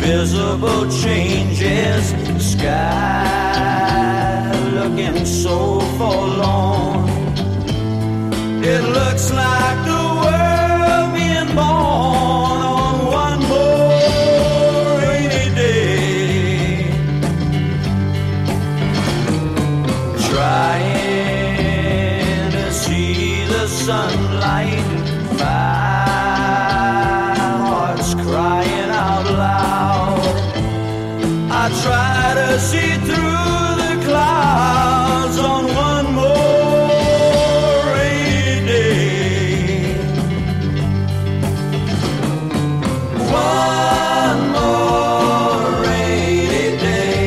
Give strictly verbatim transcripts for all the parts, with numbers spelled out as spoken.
invisible changes, the sky looking so forlorn. It looks like the world being born on one more rainy day. Trying to see the sunlight, my heart's crying out loud. I try to see through the clouds on one more rainy day. One more rainy day.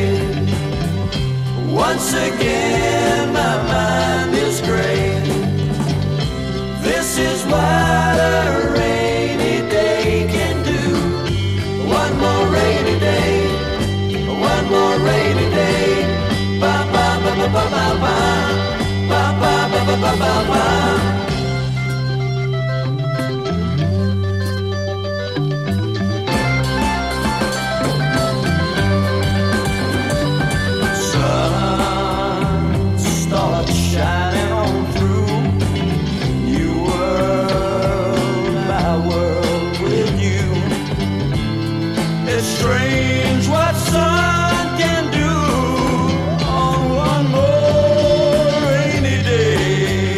Once again my mind is gray. This is what a rainy day can do. One more rainy day. One more rainy day. Ba ba ba ba ba ba ba. Ba ba ba ba ba ba ba. Sun starts shining on through. New world, my world with you. It's strange what sun can do on one more rainy day.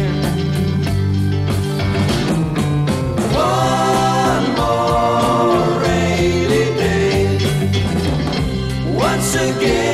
One more rainy day. Once again